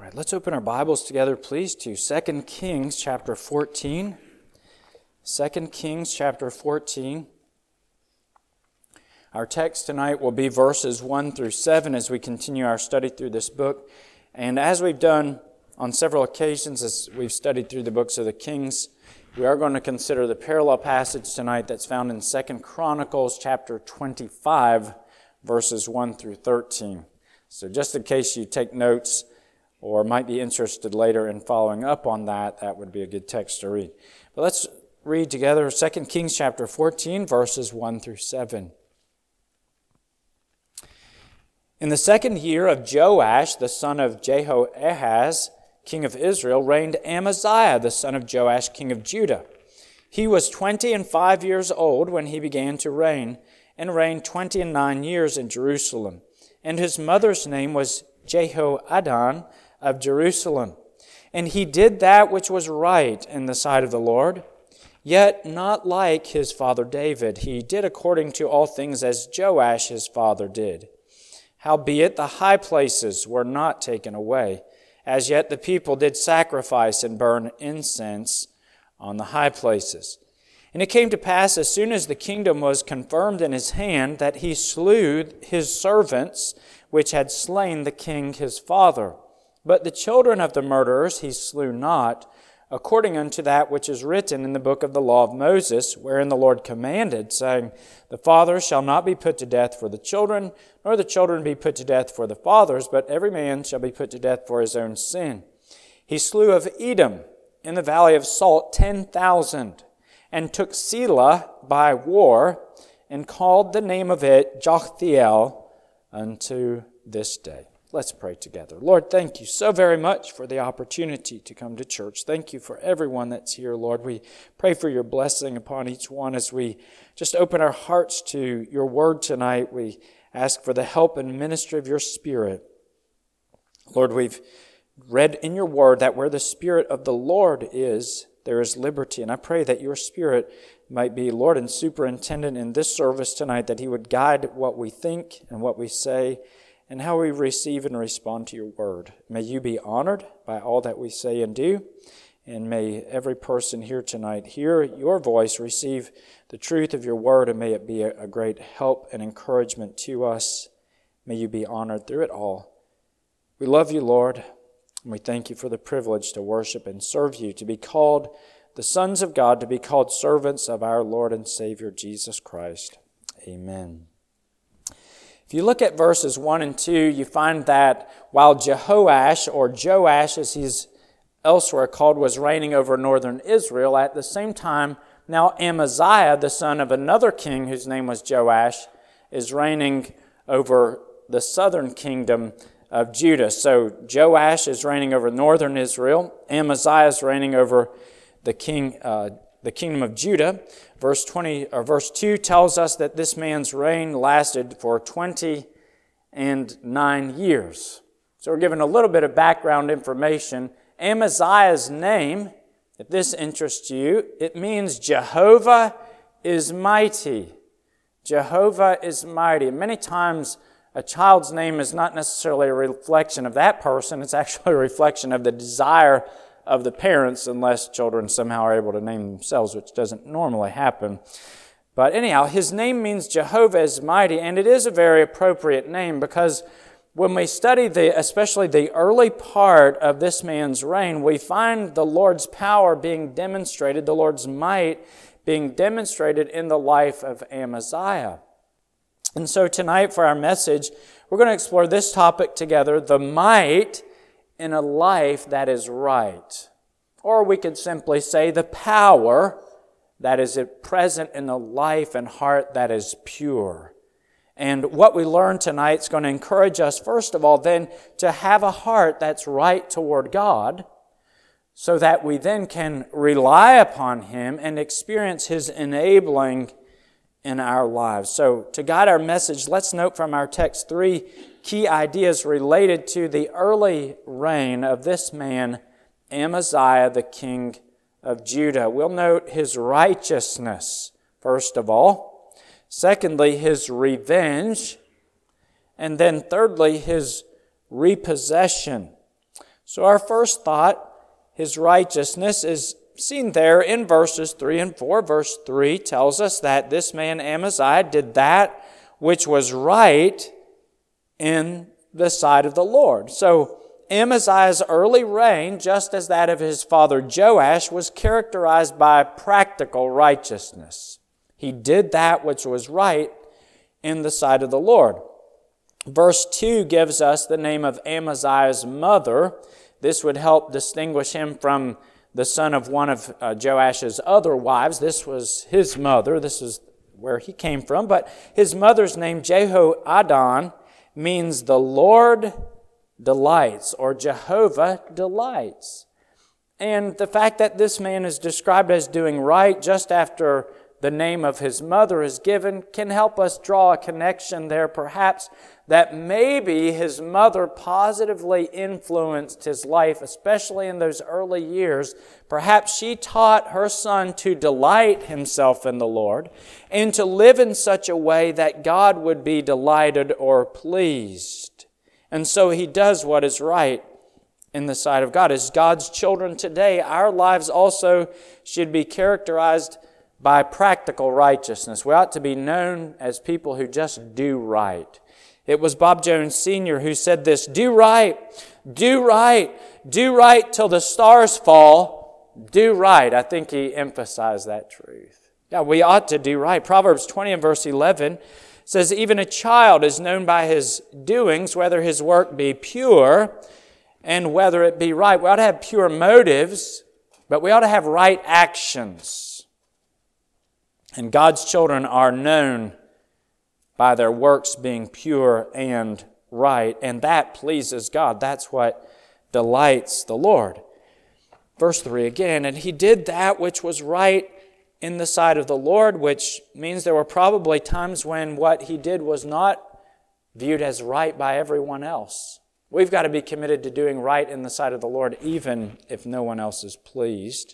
right, let's open our Bibles together, please, to 2 Kings chapter 14. 2 Kings chapter 14. Our text tonight will be verses 1 through 7 as we continue our study through this book. And as we've done on several occasions as we've studied through the books of the Kings, we are going to consider the parallel passage tonight that's found in 2 Chronicles chapter 25, verses 1 through 13. So just in case you take notes or might be interested later in following up on that, that would be a good text to read. But let's read together 2 Kings chapter 14, verses 1 through 7. In the second year of Joash, the son of Jehoahaz, king of Israel, reigned Amaziah, the son of Joash, king of Judah. He was 25 years old when he began to reign, and reigned 29 years in Jerusalem. And his mother's name was Jehoaddan of Jerusalem. And he did that which was right in the sight of the Lord, yet not like his father David. He did according to all things as Joash his father did. Howbeit the high places were not taken away. As yet the people did sacrifice and burn incense on the high places. And it came to pass, as soon as the kingdom was confirmed in his hand, that he slew his servants, which had slain the king his father. But the children of the murderers he slew not, according unto that which is written in the book of the law of Moses, wherein the Lord commanded, saying, The fathers shall not be put to death for the children, nor the children be put to death for the fathers, but every man shall be put to death for his own sin. He slew of Edom in the valley of Salt 10,000, and took Selah by war, and called the name of it Jochthiel unto this day. Let's pray together. Lord, thank you so very much for the opportunity to come to church. Thank you for everyone that's here, Lord. We pray for your blessing upon each one as we just open our hearts to your word tonight. We ask for the help and ministry of your Spirit. Lord, we've read in your word that where the Spirit of the Lord is, there is liberty. And I pray that your Spirit might be Lord and superintendent in this service tonight, that he would guide what we think and what we say and how we receive and respond to your word. May you be honored by all that we say and do, and may every person here tonight hear your voice, receive the truth of your word, and may it be a great help and encouragement to us. May you be honored through it all. We love you, Lord, and we thank you for the privilege to worship and serve you, to be called the sons of God, to be called servants of our Lord and Savior, Jesus Christ. Amen. If you look at verses 1 and 2, you find that while Jehoash, or Joash as he's elsewhere called, was reigning over northern Israel, at the same time, now Amaziah, the son of another king whose name was Joash, is reigning over the southern kingdom of Judah. So Joash is reigning over northern Israel. Amaziah is reigning over the kingdom of Judah. Verse 2 tells us that this man's reign lasted for 29 years. So we're given a little bit of background information. Amaziah's name, if this interests you, it means Jehovah is mighty. Jehovah is mighty. And many times a child's name is not necessarily a reflection of that person. It's actually a reflection of the desire of the parents, unless children somehow are able to name themselves, which doesn't normally happen. But anyhow, his name means Jehovah is mighty, and it is a very appropriate name because when we study especially the early part of this man's reign, we find the Lord's power being demonstrated, the Lord's might being demonstrated in the life of Amaziah. And so tonight for our message, we're going to explore this topic together, the might in a life that is right. Or we could simply say the power that is present in a life and heart that is pure. And what we learn tonight is going to encourage us, first of all, then to have a heart that's right toward God, so that we then can rely upon Him and experience His enabling in our lives. So to guide our message, let's note from our text 3 key ideas related to the early reign of this man, Amaziah, the king of Judah. We'll note his righteousness, first of all. Secondly, his revenge. And then thirdly, his repossession. So our first thought, his righteousness, is seen there in verses 3 and 4. Verse 3 tells us that this man Amaziah did that which was right in the sight of the Lord. So Amaziah's early reign, just as that of his father Joash, was characterized by practical righteousness. He did that which was right in the sight of the Lord. Verse 2 gives us the name of Amaziah's mother. This would help distinguish him from the son of one of Joash's other wives. This was his mother. This is where he came from. But his mother's name, Jehoaddan, means the Lord delights, or Jehovah delights. And the fact that this man is described as doing right just after the name of his mother is given can help us draw a connection there, perhaps, that maybe his mother positively influenced his life, especially in those early years. Perhaps she taught her son to delight himself in the Lord and to live in such a way that God would be delighted or pleased. And so he does what is right in the sight of God. As God's children today, our lives also should be characterized by practical righteousness. We ought to be known as people who just do right. It was Bob Jones Sr. who said this, do right, do right, do right till the stars fall, do right. I think he emphasized that truth. Yeah, we ought to do right. Proverbs 20 and verse 11 says, even a child is known by his doings, whether his work be pure and whether it be right. We ought to have pure motives, but we ought to have right actions. And God's children are known by their works being pure and right, and that pleases God. That's what delights the Lord. Verse 3 again, and he did that which was right in the sight of the Lord, which means there were probably times when what he did was not viewed as right by everyone else. We've got to be committed to doing right in the sight of the Lord, even if no one else is pleased.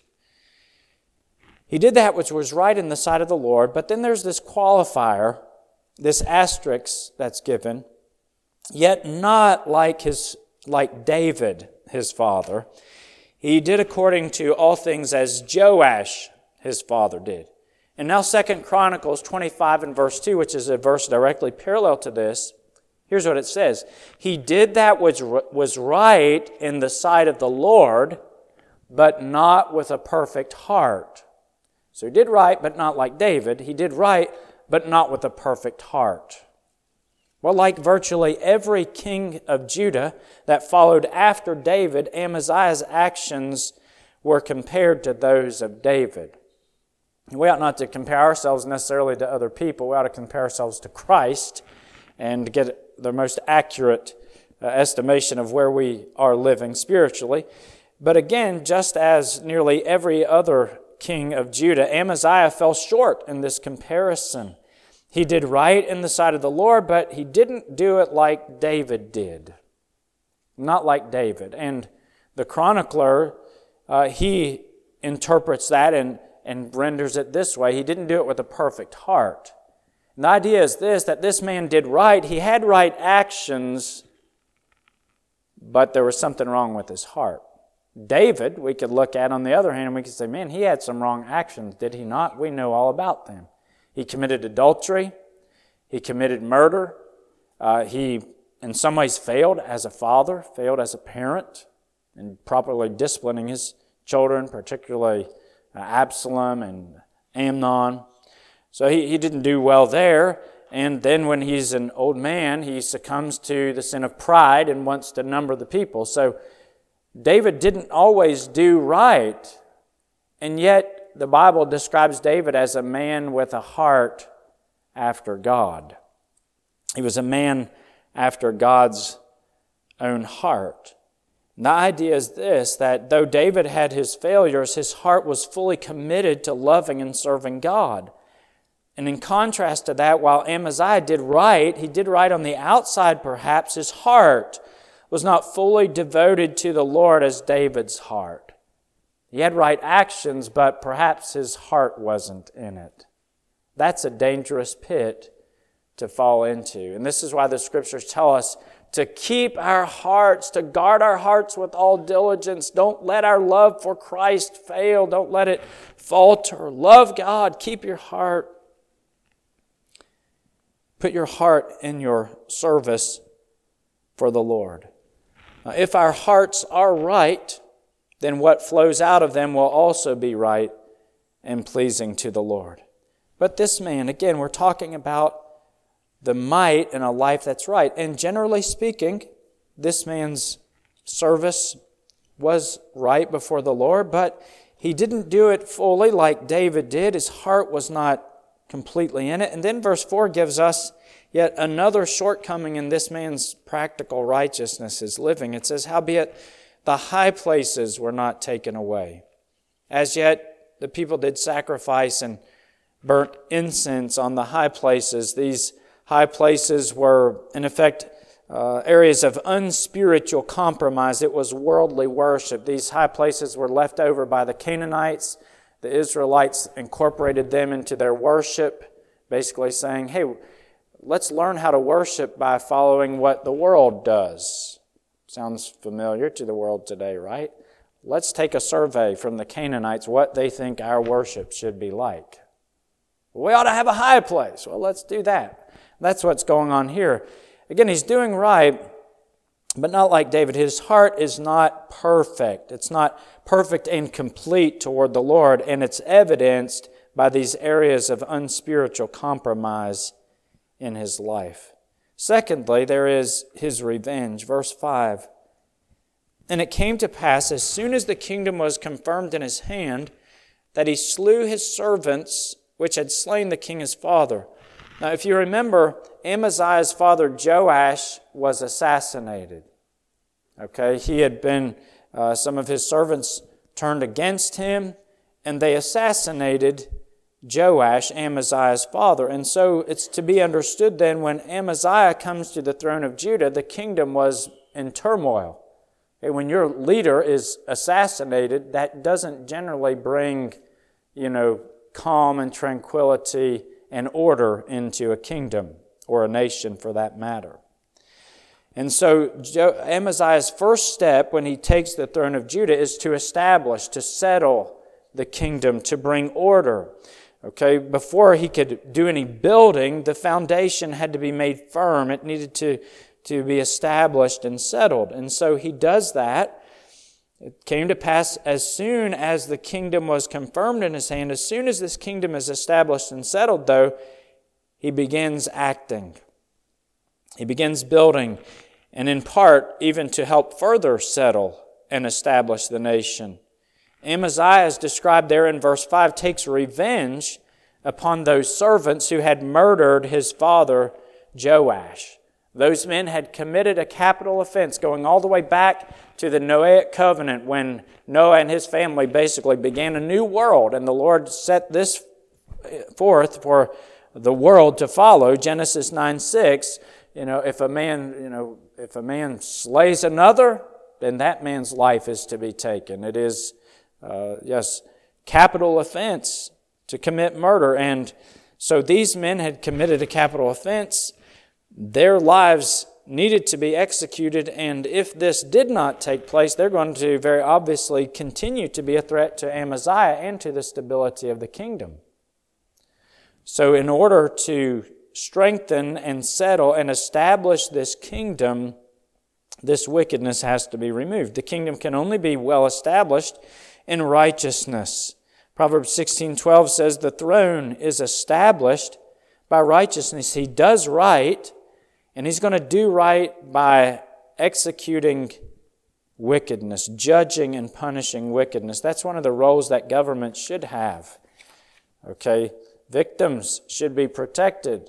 He did that which was right in the sight of the Lord, but then there's this qualifier, this asterisk that's given, yet not like David, his father. He did according to all things as Joash, his father, did. And now 2 Chronicles 25 and verse 2, which is a verse directly parallel to this, here's what it says. He did that which was right in the sight of the Lord, but not with a perfect heart. So he did right, but not like David. He did right, but not with a perfect heart. Well, like virtually every king of Judah that followed after David, Amaziah's actions were compared to those of David. We ought not to compare ourselves necessarily to other people. We ought to compare ourselves to Christ and get the most accurate estimation of where we are living spiritually. But again, just as nearly every other king of Judah, Amaziah fell short in this comparison. He did right in the sight of the Lord, but he didn't do it like David did. Not like David. And the chronicler, he interprets that and renders it this way. He didn't do it with a perfect heart. And the idea is this, that this man did right. He had right actions, but there was something wrong with his heart. David, we could look at on the other hand, and we could say, man, he had some wrong actions, did he not? We know all about them. He committed adultery. He committed murder. He, in some ways, failed as a father, failed as a parent, in properly disciplining his children, particularly Absalom and Amnon. So he didn't do well there. And then when he's an old man, he succumbs to the sin of pride and wants to number the people. So David didn't always do right, and yet the Bible describes David as a man with a heart after God. He was a man after God's own heart. And the idea is this, that though David had his failures, his heart was fully committed to loving and serving God. And in contrast to that, while Amaziah did right, he did right on the outside perhaps, his heart was not fully devoted to the Lord as David's heart. He had right actions, but perhaps his heart wasn't in it. That's a dangerous pit to fall into. And this is why the Scriptures tell us to keep our hearts, to guard our hearts with all diligence. Don't let our love for Christ fail. Don't let it falter. Love God. Keep your heart. Put your heart in your service for the Lord. Now, if our hearts are right, then what flows out of them will also be right and pleasing to the Lord. But this man, again, we're talking about the might in a life that's right. And generally speaking, this man's service was right before the Lord, but he didn't do it fully like David did. His heart was not completely in it. And then verse 4 gives us yet another shortcoming in this man's practical righteousness, his living. It says, howbeit the high places were not taken away. As yet the people did sacrifice and burnt incense on the high places. These high places were, in effect, areas of unspiritual compromise. It was worldly worship. These high places were left over by the Canaanites. The Israelites incorporated them into their worship, basically saying, hey, let's learn how to worship by following what the world does. Sounds familiar to the world today, right? Let's take a survey from the Canaanites what they think our worship should be like. We ought to have a high place. Well, let's do that. That's what's going on here. Again, he's doing right, but not like David. His heart is not perfect. It's not perfect and complete toward the Lord, and it's evidenced by these areas of unspiritual compromise in his life. Secondly, there is his revenge. Verse 5. And it came to pass, as soon as the kingdom was confirmed in his hand, that he slew his servants which had slain the king his father. Now, if you remember, Amaziah's father Joash was assassinated. Okay, he had been, some of his servants turned against him, and they assassinated Joash, Amaziah's father. And so it's to be understood then, when Amaziah comes to the throne of Judah, the kingdom was in turmoil. Okay, when your leader is assassinated, that doesn't generally bring, calm and tranquility and order into a kingdom or a nation for that matter. And so Amaziah's first step when he takes the throne of Judah is to establish, to settle the kingdom, to bring order. Okay, before he could do any building, the foundation had to be made firm. It needed to be established and settled. And so he does that. It came to pass as soon as the kingdom was confirmed in his hand, as soon as this kingdom is established and settled, though, he begins acting. He begins building, and in part, even to help further settle and establish the nation. Amaziah, as described there in verse 5, takes revenge upon those servants who had murdered his father Joash. Those men had committed a capital offense going all the way back to the Noahic covenant when Noah and his family basically began a new world, and the Lord set this forth for the world to follow. Genesis 9:6, if a man slays another, then that man's life is to be taken. It is, capital offense to commit murder. And so these men had committed a capital offense. Their lives needed to be executed, and if this did not take place, they're going to very obviously continue to be a threat to Amaziah and to the stability of the kingdom. So in order to strengthen and settle and establish this kingdom, this wickedness has to be removed. The kingdom can only be well established in righteousness. Proverbs 16:12 says, the throne is established by righteousness. He does right, and he's going to do right by executing wickedness, judging and punishing wickedness. That's one of the roles that government should have. Okay, victims should be protected.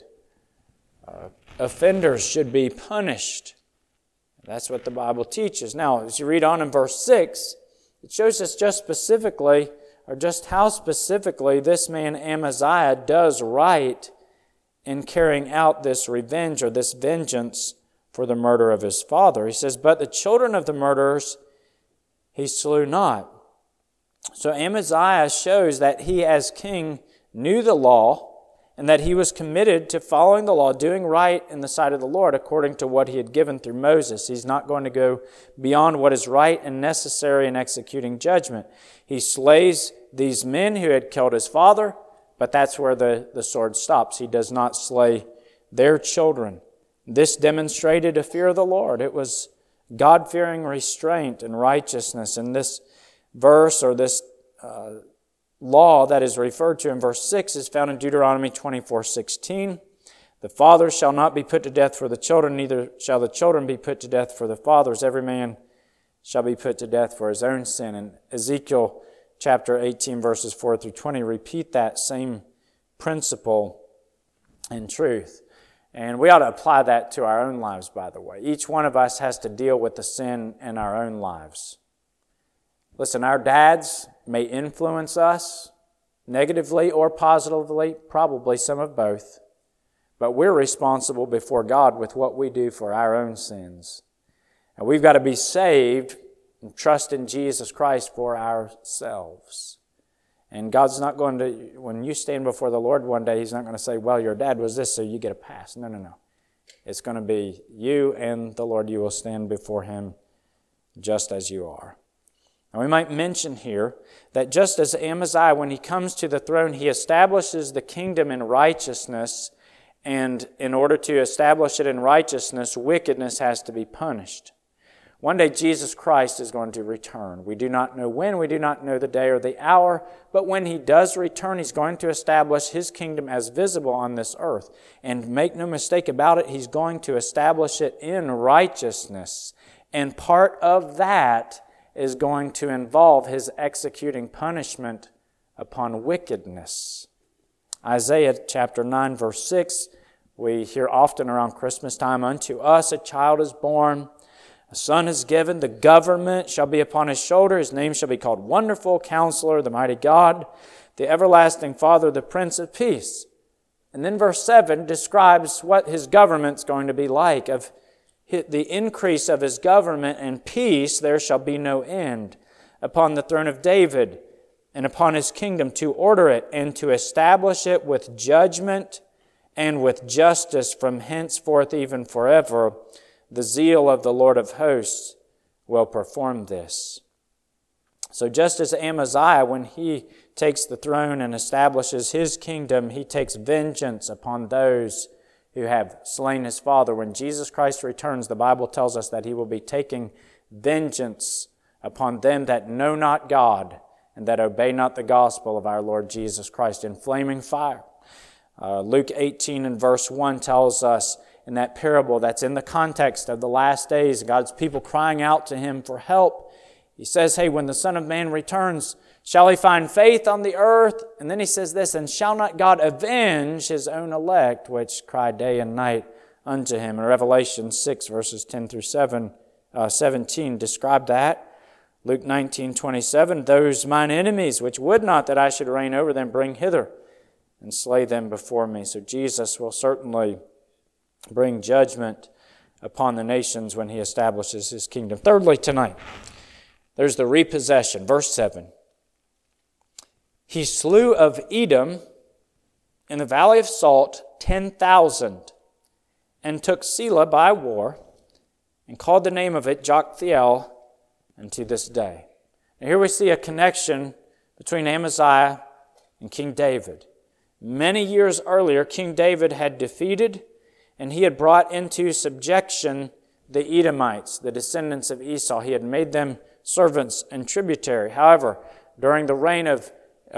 Offenders should be punished. That's what the Bible teaches. Now, as you read on in verse 6, it shows us just specifically, or just how specifically this man Amaziah does right in carrying out this revenge or this vengeance for the murder of his father. He says, but the children of the murderers he slew not. So Amaziah shows that he as king knew the law and that he was committed to following the law, doing right in the sight of the Lord according to what he had given through Moses. He's not going to go beyond what is right and necessary in executing judgment. He slays these men who had killed his father, but that's where the sword stops. He does not slay their children. This demonstrated a fear of the Lord. It was God-fearing restraint and righteousness. And this verse, or this law that is referred to in verse 6, is found in Deuteronomy 24:16. The fathers shall not be put to death for the children, neither shall the children be put to death for the fathers. Every man shall be put to death for his own sin. And Ezekiel chapter 18, verses 4 through 20 repeat that same principle and truth. And we ought to apply that to our own lives, by the way. Each one of us has to deal with the sin in our own lives. Listen, our dads may influence us negatively or positively, probably some of both. But we're responsible before God with what we do for our own sins. And we've got to be saved and trust in Jesus Christ for ourselves. And God's not going to, when you stand before the Lord one day, He's not going to say, well, your dad was this, so you get a pass. No. It's going to be you and the Lord. You will stand before Him just as you are. And we might mention here that just as Amaziah, when he comes to the throne, he establishes the kingdom in righteousness, and in order to establish it in righteousness, wickedness has to be punished. One day Jesus Christ is going to return. We do not know when, we do not know the day or the hour, but when He does return, He's going to establish His kingdom as visible on this earth. And make no mistake about it, He's going to establish it in righteousness. And part of that is going to involve His executing punishment upon wickedness. Isaiah chapter 9, verse 6, we hear often around Christmas time, unto us a child is born, a son is given, the government shall be upon His shoulder, His name shall be called Wonderful, Counselor, the Mighty God, the Everlasting Father, the Prince of Peace. And then verse 7 describes what His government's going to be like. Of the increase of His government and peace there shall be no end, upon the throne of David and upon His kingdom, to order it and to establish it with judgment and with justice from henceforth even forever. The zeal of the Lord of hosts will perform this. So just as Amaziah, when he takes the throne and establishes his kingdom, he takes vengeance upon those who have slain his father. When Jesus Christ returns, the Bible tells us that He will be taking vengeance upon them that know not God and that obey not the gospel of our Lord Jesus Christ in flaming fire. Luke 18 and verse 1 tells us in that parable that's in the context of the last days, God's people crying out to Him for help. He says, hey, when the Son of Man returns, shall He find faith on the earth? And then He says this, and shall not God avenge His own elect, which cry day and night unto Him? And Revelation 6, verses 10 through 17 describe that. Luke 19:27, those mine enemies, which would not that I should reign over them, bring hither and slay them before me. So Jesus will certainly bring judgment upon the nations when He establishes His kingdom. Thirdly, tonight, there's the repossession. Verse 7. He slew of Edom in the valley of Salt 10,000, and took Selah by war, and called the name of it Joktheel unto this day. Now here we see a connection between Amaziah and King David. Many years earlier, King David had defeated and he had brought into subjection the Edomites, the descendants of Esau. He had made them servants and tributary. However, during the reign of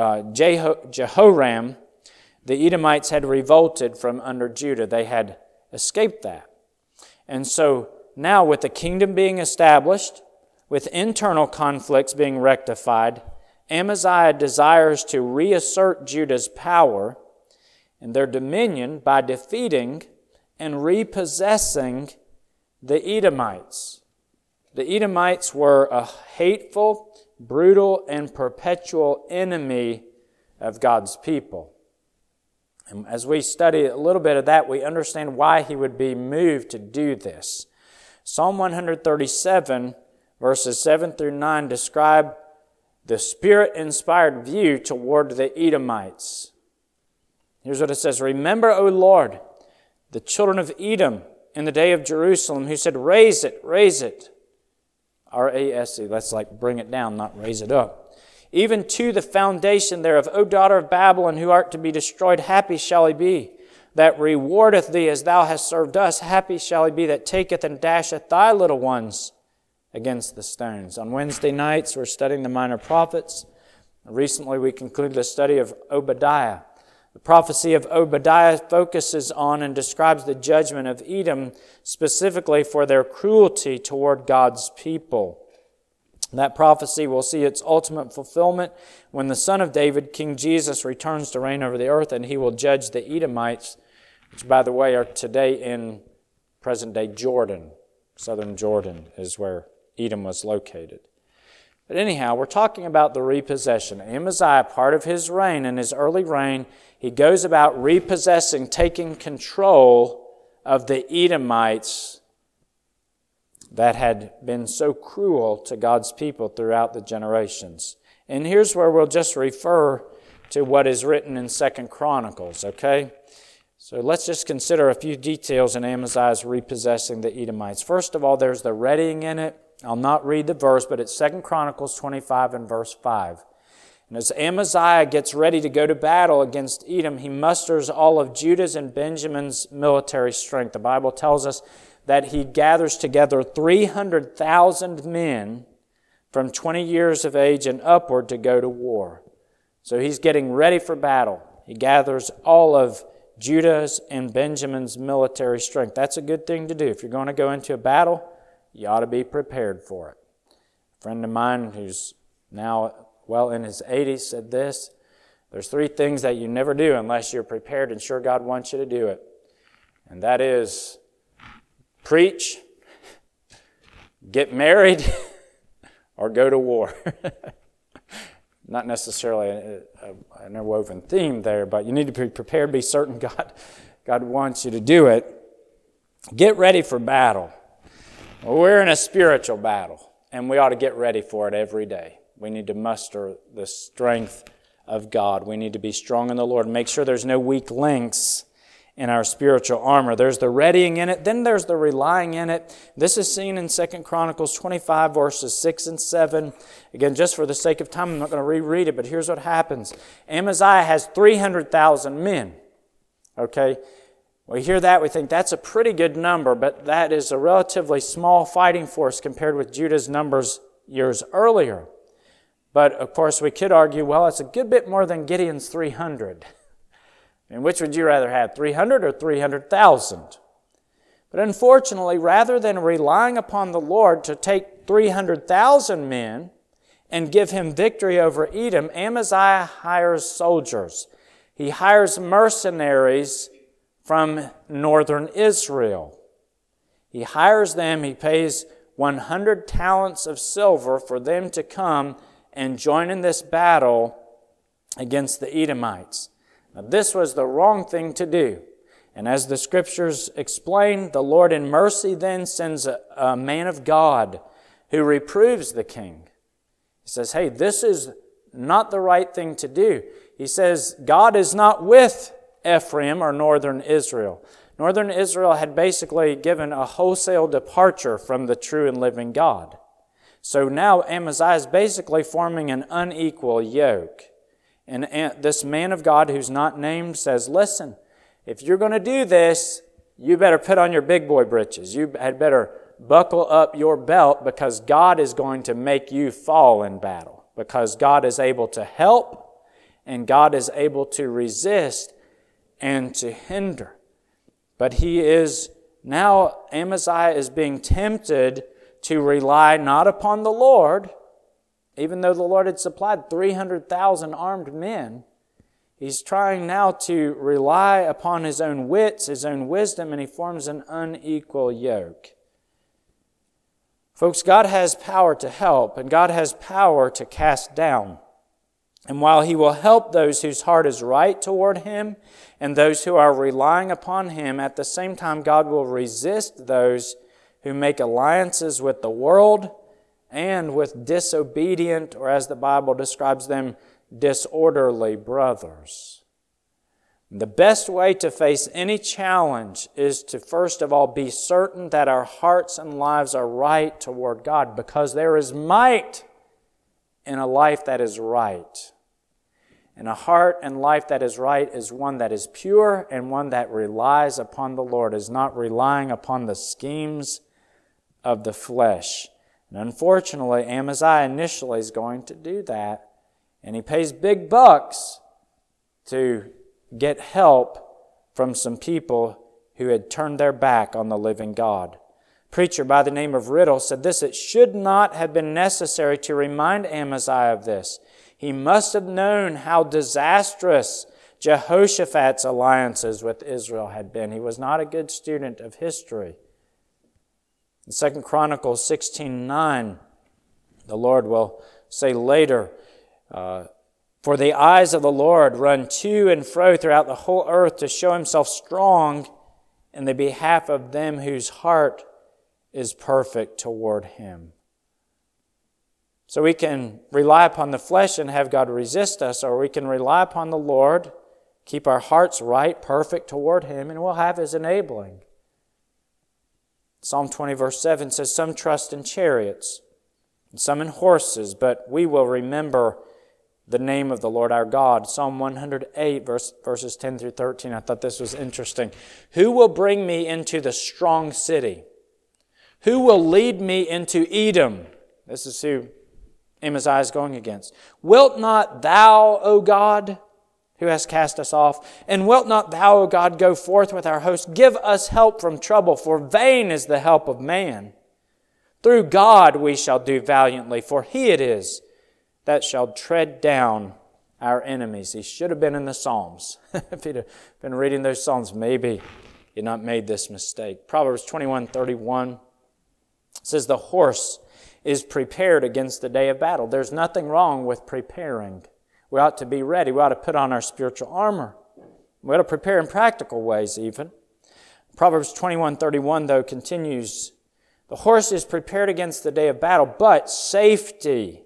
Jehoram, the Edomites had revolted from under Judah. They had escaped that. And so now with the kingdom being established, with internal conflicts being rectified, Amaziah desires to reassert Judah's power and their dominion by defeating and repossessing the Edomites. The Edomites were a hateful, brutal, and perpetual enemy of God's people. And as we study a little bit of that, we understand why he would be moved to do this. Psalm 137, verses 7 through 9, describe the Spirit-inspired view toward the Edomites. Here's what it says. Remember, O Lord, the children of Edom in the day of Jerusalem, who said, raise it, raise it. R-A-S-E, let's bring it down, not raise it up. Even to the foundation thereof, O daughter of Babylon, who art to be destroyed, happy shall he be that rewardeth thee as thou hast served us. Happy shall he be that taketh and dasheth thy little ones against the stones. On Wednesday nights, we're studying the minor prophets. Recently, we concluded the study of Obadiah. The prophecy of Obadiah focuses on and describes the judgment of Edom, specifically for their cruelty toward God's people. That prophecy will see its ultimate fulfillment when the Son of David, King Jesus, returns to reign over the earth, and he will judge the Edomites, which, by the way, are today in present-day Jordan. Southern Jordan is where Edom was located. But anyhow, we're talking about the repossession. Amaziah, part of his reign, in his early reign, he goes about repossessing, taking control of the Edomites that had been so cruel to God's people throughout the generations. And here's where we'll just refer to what is written in 2 Chronicles, okay? So let's just consider a few details in Amaziah's repossessing the Edomites. First of all, there's the readying in it. I'll not read the verse, but it's 2 Chronicles 25 and verse 5. And as Amaziah gets ready to go to battle against Edom, he musters all of Judah's and Benjamin's military strength. The Bible tells us that he gathers together 300,000 men from 20 years of age and upward to go to war. So he's getting ready for battle. He gathers all of Judah's and Benjamin's military strength. That's a good thing to do. If you're going to go into a battle, you ought to be prepared for it. A friend of mine who's now well in his 80s said this: there's 3 things that you never do unless you're prepared and sure God wants you to do it. And that is preach, get married, or go to war. Not necessarily an interwoven theme there, but you need to be prepared, be certain God wants you to do it. Get ready for battle. Well, we're in a spiritual battle, and we ought to get ready for it every day. We need to muster the strength of God. We need to be strong in the Lord and make sure there's no weak links in our spiritual armor. There's the readying in it, then there's the relying in it. This is seen in 2 Chronicles 25, verses 6 and 7. Again, just for the sake of time, I'm not going to reread it, but here's what happens. Amaziah has 300,000 men. Okay? We hear that, we think that's a pretty good number, but that is a relatively small fighting force compared with Judah's numbers years earlier. But, of course, we could argue, well, it's a good bit more than Gideon's 300. And which would you rather have, 300 or 300,000? But unfortunately, rather than relying upon the Lord to take 300,000 men and give him victory over Edom, Amaziah hires soldiers. He hires mercenaries from northern Israel. He hires them, he pays 100 talents of silver for them to come and join in this battle against the Edomites. Now, this was the wrong thing to do. And as the Scriptures explain, the Lord in mercy then sends a man of God who reproves the king. He says, hey, this is not the right thing to do. He says, God is not with Ephraim or northern Israel. Northern Israel had basically given a wholesale departure from the true and living God. So now Amaziah is basically forming an unequal yoke. And this man of God who's not named says, listen, if you're going to do this, you better put on your big boy britches. You had better buckle up your belt because God is going to make you fall in battle. Because God is able to help and God is able to resist and to hinder. But Amaziah is being tempted to rely not upon the Lord, even though the Lord had supplied 300,000 armed men. He's trying now to rely upon his own wits, his own wisdom, and he forms an unequal yoke. Folks, God has power to help, and God has power to cast down. And while He will help those whose heart is right toward Him and those who are relying upon Him, at the same time God will resist those who make alliances with the world and with disobedient, or as the Bible describes them, disorderly brothers. The best way to face any challenge is to first of all be certain that our hearts and lives are right toward God, because there is might in a life that is right. And a heart and life that is right is one that is pure and one that relies upon the Lord, is not relying upon the schemes of the flesh. And unfortunately, Amaziah initially is going to do that, and he pays big bucks to get help from some people who had turned their back on the living God. A preacher by the name of Riddle said this: "It should not have been necessary to remind Amaziah of this. He must have known how disastrous Jehoshaphat's alliances with Israel had been." He was not a good student of history. In 2 Chronicles 16:9, the Lord will say later, "For the eyes of the Lord run to and fro throughout the whole earth to show Himself strong in the behalf of them whose heart is perfect toward Him." So we can rely upon the flesh and have God resist us, or we can rely upon the Lord, keep our hearts right, perfect toward Him, and we'll have His enabling. Psalm 20 verse 7 says, "Some trust in chariots, and some in horses, but we will remember the name of the Lord our God." Psalm 108 verses 10 through 13. I thought this was interesting. "Who will bring me into the strong city? Who will lead me into Edom?" This is who Amaziah is going against. "Wilt not Thou, O God, who hast cast us off, and wilt not Thou, O God, go forth with our host? Give us help from trouble, for vain is the help of man. Through God we shall do valiantly, for He it is that shall tread down our enemies." He should have been in the Psalms. If he'd have been reading those Psalms, maybe he had not made this mistake. Proverbs 21:31 says, "The horse is prepared against the day of battle." There's nothing wrong with preparing. We ought to be ready. We ought to put on our spiritual armor. We ought to prepare in practical ways even. Proverbs 21:31, though, continues, "The horse is prepared against the day of battle, but safety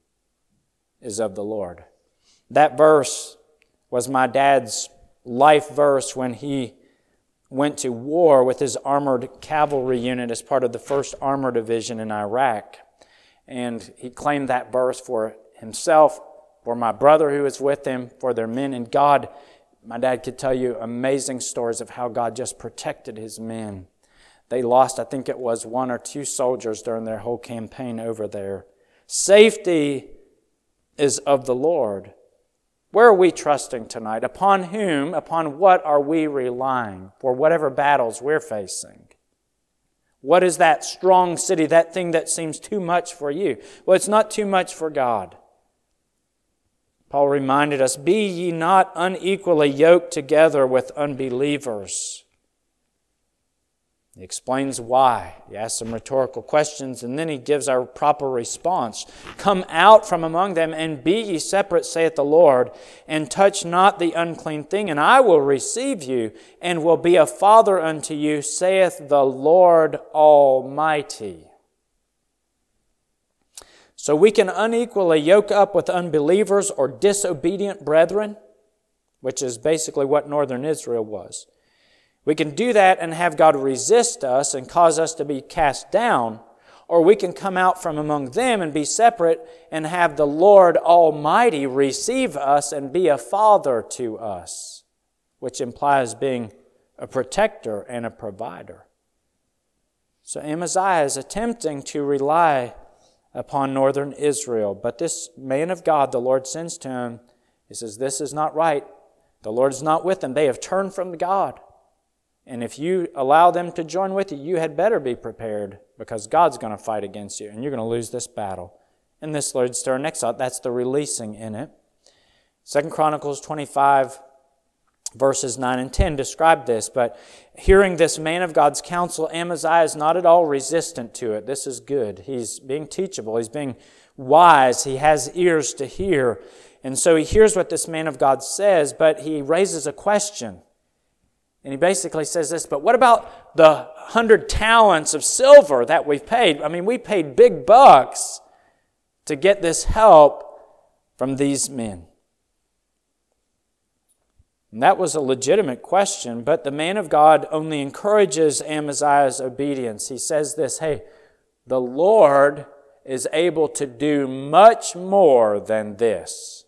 is of the Lord." That verse was my dad's life verse when he went to war with his armored cavalry unit as part of the 1st Armor Division in Iraq. And he claimed that verse for himself, for my brother who was with him, for their men. And God, my dad could tell you amazing stories of how God just protected his men. They lost, I think it was 1 or 2 soldiers during their whole campaign over there. Safety is of the Lord. Where are we trusting tonight? Upon whom, upon what are we relying for whatever battles we're facing? What is that strong city, that thing that seems too much for you? Well, it's not too much for God. Paul reminded us, "Be ye not unequally yoked together with unbelievers." He explains why. He asks some rhetorical questions, and then he gives our proper response. "Come out from among them, and be ye separate, saith the Lord, and touch not the unclean thing, and I will receive you, and will be a father unto you, saith the Lord Almighty." So we can unequally yoke up with unbelievers or disobedient brethren, which is basically what northern Israel was. We can do that and have God resist us and cause us to be cast down, or we can come out from among them and be separate and have the Lord Almighty receive us and be a father to us, which implies being a protector and a provider. So Amaziah is attempting to rely upon northern Israel, but this man of God the Lord sends to him, he says, "This is not right. The Lord is not with them. They have turned from God. And if you allow them to join with you, you had better be prepared, because God's going to fight against you and you're going to lose this battle." And this leads to our next thought. That's the releasing in it. 2 Chronicles 25 verses 9 and 10 describe this. But hearing this man of God's counsel, Amaziah is not at all resistant to it. This is good. He's being teachable. He's being wise. He has ears to hear. And so he hears what this man of God says, but he raises a question. And he basically says this, "But what about the 100 talents of silver that we've paid? I mean, we paid big bucks to get this help from these men." And that was a legitimate question, but the man of God only encourages Amaziah's obedience. He says this, hey, the Lord is able to do much more than this.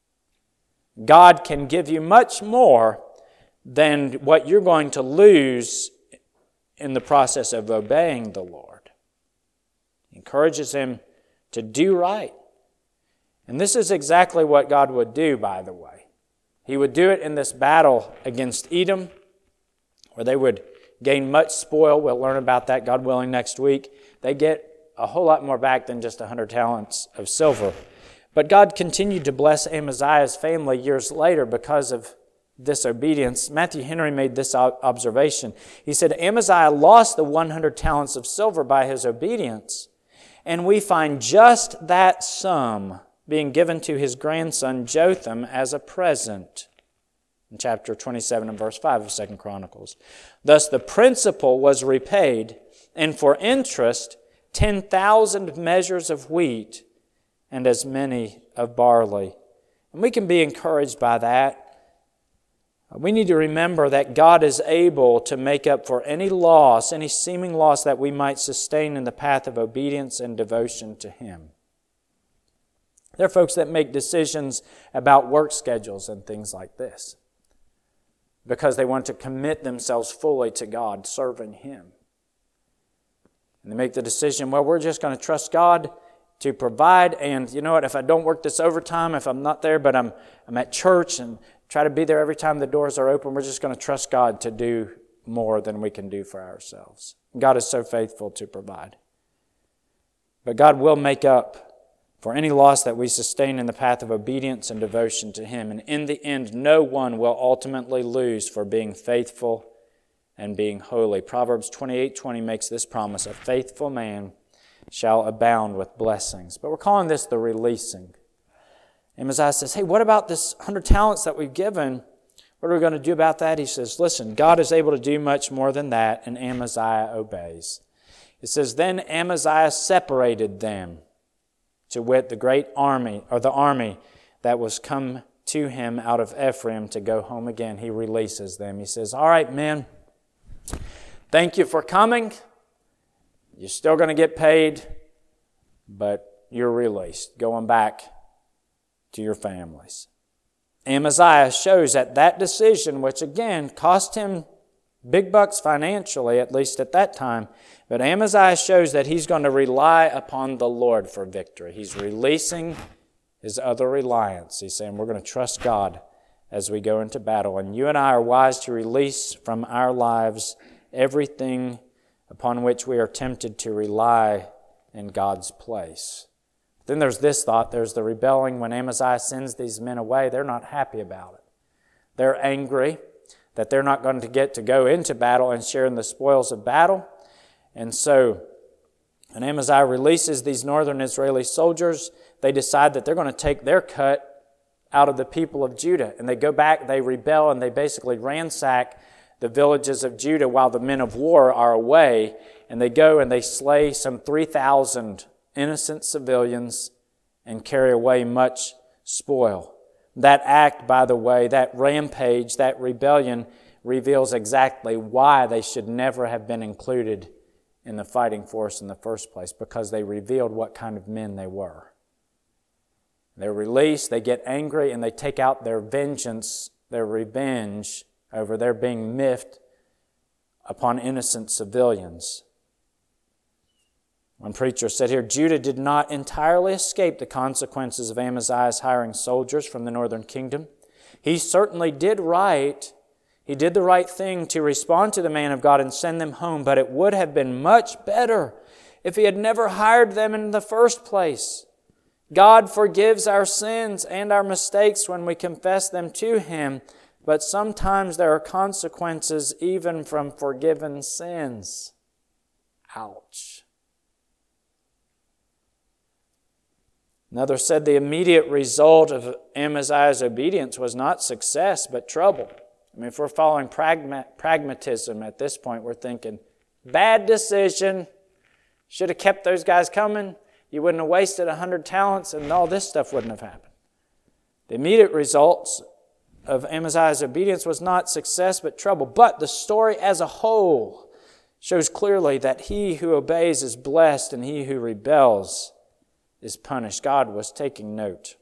God can give you much more than what you're going to lose in the process of obeying the Lord. He encourages him to do right. And this is exactly what God would do, by the way. He would do it in this battle against Edom, where they would gain much spoil. We'll learn about that, God willing, next week. They get a whole lot more back than just 100 talents of silver. But God continued to bless Amaziah's family years later because of disobedience. Matthew Henry made this observation. He said, Amaziah lost the 100 talents of silver by his obedience, and we find just that sum being given to his grandson Jotham as a present in chapter 27 and verse 5 of 2 Chronicles. Thus the principal was repaid, and for interest 10,000 measures of wheat and as many of barley. And we can be encouraged by that. We need to remember that God is able to make up for any loss, any seeming loss that we might sustain in the path of obedience and devotion to Him. There are folks that make decisions about work schedules and things like this because they want to commit themselves fully to God, serving Him. And they make the decision, well, we're just going to trust God to provide, and you know what, if I don't work this overtime, if I'm not there, but I'm at church and try to be there every time the doors are open, we're just going to trust God to do more than we can do for ourselves. God is so faithful to provide. But God will make up for any loss that we sustain in the path of obedience and devotion to Him. And in the end, no one will ultimately lose for being faithful and being holy. Proverbs 28:20 makes this promise, a faithful man shall abound with blessings. But we're calling this the releasing. Amaziah says, hey, what about this 100 talents that we've given? What are we going to do about that? He says, listen, God is able to do much more than that, and Amaziah obeys. It says, then Amaziah separated them, to wit, the great army, or the army that was come to him out of Ephraim to go home again. He releases them. He says, all right, men, thank you for coming. You're still going to get paid, but you're released, going back to your families. Amaziah shows that decision, which again cost him big bucks financially, at least at that time, but Amaziah shows that he's going to rely upon the Lord for victory. He's releasing his other reliance. He's saying we're going to trust God as we go into battle. And you and I are wise to release from our lives everything upon which we are tempted to rely in God's place. Then there's this thought, there's the rebelling. When Amaziah sends these men away, they're not happy about it. They're angry that they're not going to get to go into battle and share in the spoils of battle. And so when Amaziah releases these northern Israeli soldiers, they decide that they're going to take their cut out of the people of Judah. And they go back, they rebel, and they basically ransack the villages of Judah while the men of war are away. And they go and they slay some 3,000 innocent civilians and carry away much spoil. That act, by the way, that rampage, that rebellion, reveals exactly why they should never have been included in the fighting force in the first place, because they revealed what kind of men they were. They're released, they get angry, and they take out their vengeance, their revenge over their being miffed upon innocent civilians. One preacher said here, Judah did not entirely escape the consequences of Amaziah's hiring soldiers from the northern kingdom. He certainly did right. He did the right thing to respond to the man of God and send them home, but it would have been much better if he had never hired them in the first place. God forgives our sins and our mistakes when we confess them to Him, but sometimes there are consequences even from forgiven sins. Ouch. Another said the immediate result of Amaziah's obedience was not success, but trouble. I mean, if we're following pragmatism at this point, we're thinking, bad decision. Should have kept those guys coming. You wouldn't have wasted 100 talents and all this stuff wouldn't have happened. The immediate results of Amaziah's obedience was not success but trouble. But the story as a whole shows clearly that he who obeys is blessed and he who rebels is punished. God was taking note.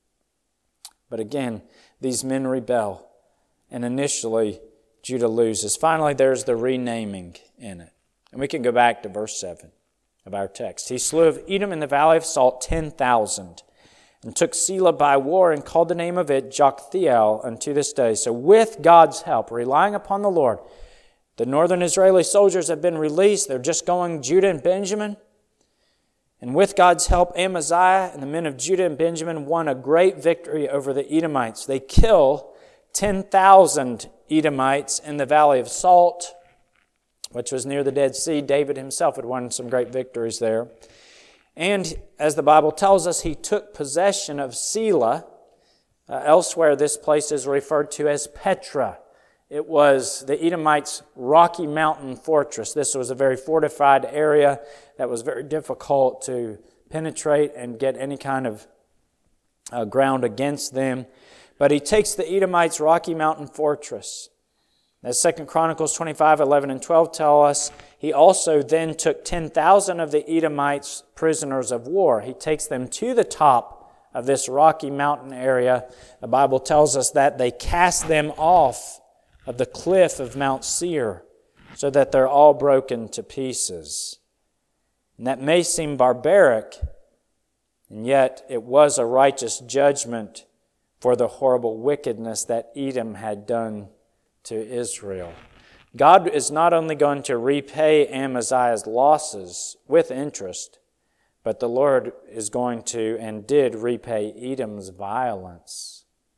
But again, these men rebel, and initially Judah loses. Finally, there's the renaming in it. And we can go back to verse 7 of our text. He slew of Edom in the valley of Salt 10,000, and took Selah by war, and called the name of it Joktheel unto this day. So with God's help, relying upon the Lord, the northern Israeli soldiers have been released. They're just going Judah and Benjamin. And with God's help, Amaziah and the men of Judah and Benjamin won a great victory over the Edomites. They kill 10,000 Edomites in the Valley of Salt, which was near the Dead Sea. David himself had won some great victories there. And as the Bible tells us, he took possession of Selah. Elsewhere, this place is referred to as Petra. It was the Edomites' rocky mountain fortress. This was a very fortified area that was very difficult to penetrate and get any kind of ground against them. But he takes the Edomites' rocky mountain fortress. As 2 Chronicles 25, 11, and 12 tell us, he also then took 10,000 of the Edomites prisoners of war. He takes them to the top of this rocky mountain area. The Bible tells us that they cast them off of the cliff of Mount Seir so that they're all broken to pieces. And that may seem barbaric, and yet it was a righteous judgment for the horrible wickedness that Edom had done to Israel. God is not only going to repay Amaziah's losses with interest, but the Lord is going to and did repay Edom's violence.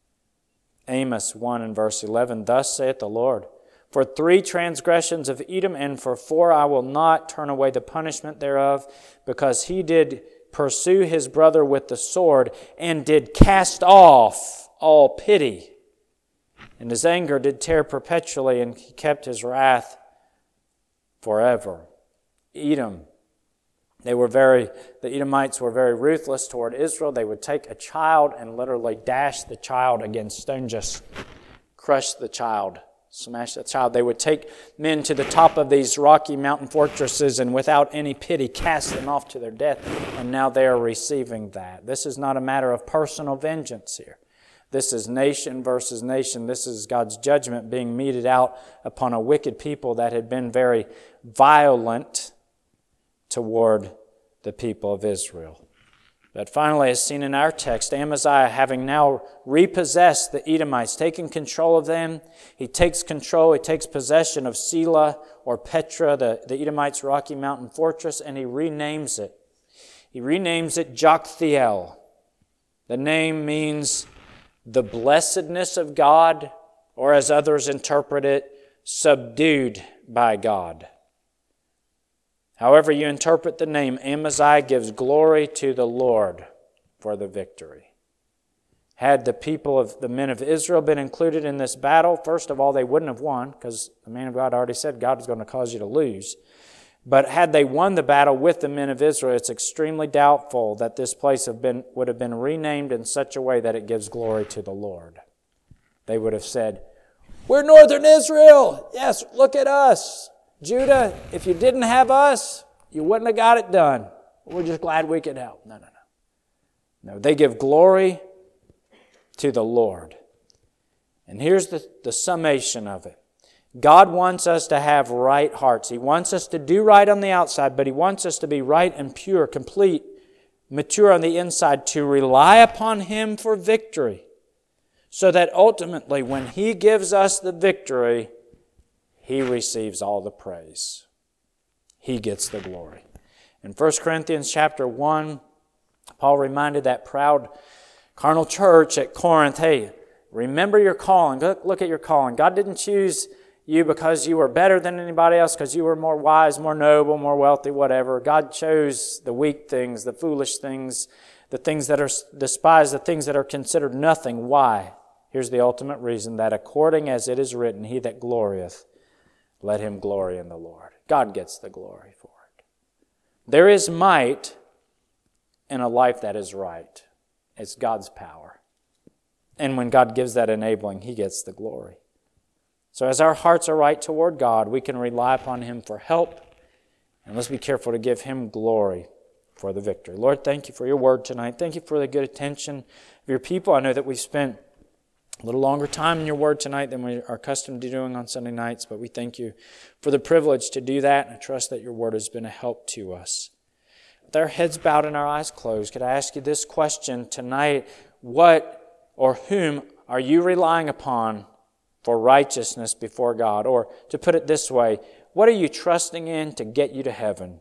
Amos 1 and verse 11, Thus saith the Lord, For 3 transgressions of Edom, and for 4 I will not turn away the punishment thereof, because he did pursue his brother with the sword, and did cast off all pity. And his anger did tear perpetually, and he kept his wrath forever. Edom, the Edomites were very ruthless toward Israel. They would take a child and literally dash the child against stone, just crush the child, smash the child. They would take men to the top of these rocky mountain fortresses and without any pity cast them off to their death. And now they are receiving that. This is not a matter of personal vengeance here. This is nation versus nation. This is God's judgment being meted out upon a wicked people that had been very violent toward the people of Israel. But finally, as seen in our text, Amaziah, having now repossessed the Edomites, taken control of them, he takes possession of Selah or Petra, the Edomites' rocky mountain fortress, and he renames it. He renames it Joktheel. The name means the blessedness of God, or as others interpret it, subdued by God. However you interpret the name, Amaziah gives glory to the Lord for the victory. Had the men of Israel been included in this battle, first of all, they wouldn't have won, because the man of God already said God is going to cause you to lose. But had they won the battle with the men of Israel, it's extremely doubtful that this place would have been renamed in such a way that it gives glory to the Lord. They would have said, We're northern Israel! Yes, look at us! Judah, if you didn't have us, you wouldn't have got it done. We're just glad we could help. No, they give glory to the Lord. And here's the summation of it. God wants us to have right hearts. He wants us to do right on the outside, but He wants us to be right and pure, complete, mature on the inside, to rely upon Him for victory, so that ultimately when He gives us the victory, He receives all the praise. He gets the glory. In 1 Corinthians chapter 1, Paul reminded that proud carnal church at Corinth, hey, remember your calling. Look at your calling. God didn't choose you because you were better than anybody else, because you were more wise, more noble, more wealthy, whatever. God chose the weak things, the foolish things, the things that are despised, the things that are considered nothing. Why? Here's the ultimate reason, that according as it is written, He that glorieth, let him glory in the Lord. God gets the glory for it. There is might in a life that is right. It's God's power. And when God gives that enabling, He gets the glory. So as our hearts are right toward God, we can rely upon Him for help. And let's be careful to give Him glory for the victory. Lord, thank You for Your word tonight. Thank You for the good attention of Your people. I know that we've spent a little longer time in Your word tonight than we are accustomed to doing on Sunday nights, but we thank You for the privilege to do that, and I trust that Your word has been a help to us. With our heads bowed and our eyes closed, could I ask you this question tonight? What or whom are you relying upon for righteousness before God? Or to put it this way, what are you trusting in to get you to heaven?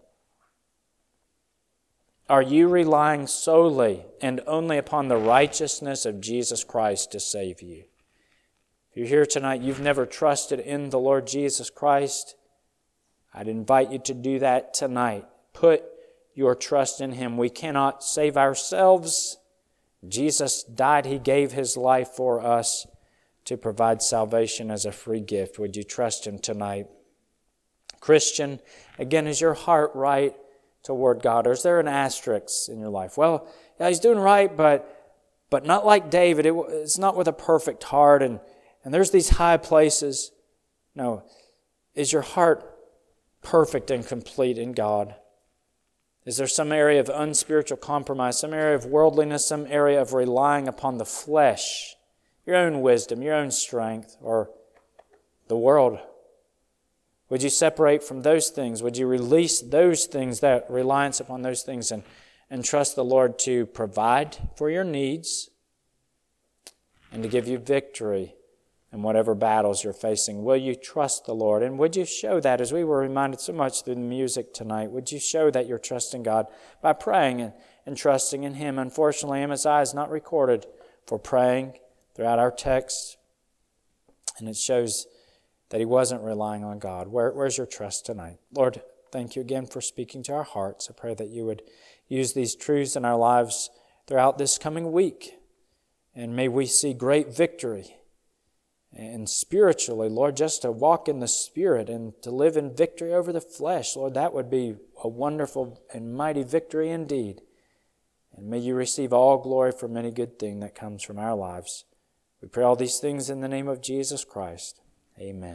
Are you relying solely and only upon the righteousness of Jesus Christ to save you? If you're here tonight, you've never trusted in the Lord Jesus Christ, I'd invite you to do that tonight. Put your trust in Him. We cannot save ourselves. Jesus died. He gave His life for us to provide salvation as a free gift. Would you trust Him tonight? Christian, again, is your heart right toward God? Or is there an asterisk in your life? Well, yeah, he's doing right, but not like David. It's not with a perfect heart, and there's these high places. No. Is your heart perfect and complete in God? Is there some area of unspiritual compromise, some area of worldliness, some area of relying upon the flesh, your own wisdom, your own strength, or the world? Would you separate from those things? Would you release those things, that reliance upon those things, and trust the Lord to provide for your needs and to give you victory in whatever battles you're facing? Will you trust the Lord? And would you show that, as we were reminded so much through the music tonight, would you show that you're trusting God by praying and trusting in Him? Unfortunately, Amaziah is not recorded for praying throughout our text, and it shows that he wasn't relying on God. Where's your trust tonight? Lord, thank You again for speaking to our hearts. I pray that You would use these truths in our lives throughout this coming week, and may we see great victory. And spiritually, Lord, just to walk in the Spirit and to live in victory over the flesh, Lord, that would be a wonderful and mighty victory indeed. And may You receive all glory for any good thing that comes from our lives. We pray all these things in the name of Jesus Christ. Amen.